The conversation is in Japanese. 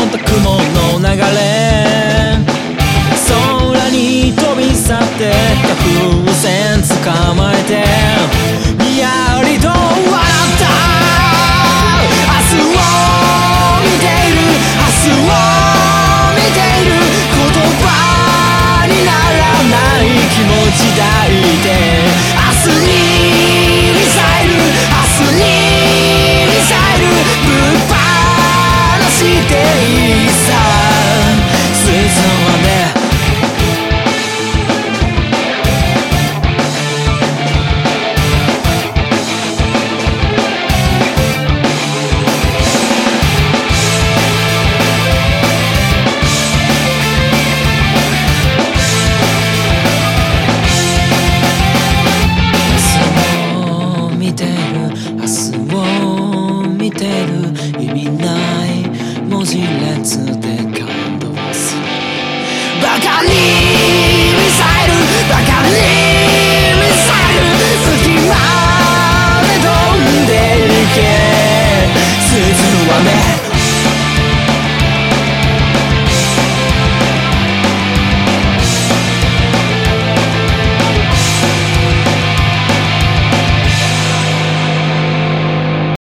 った雲の流れ、空に飛び去ってた風船捕まえてにやりと笑った明日を見ている、明日を見ている、言葉にならない気持ち抱いて明日にミサイル、明日にミサイルぶっ放していいさ、スイスまで意味ない文字列で感動するバカに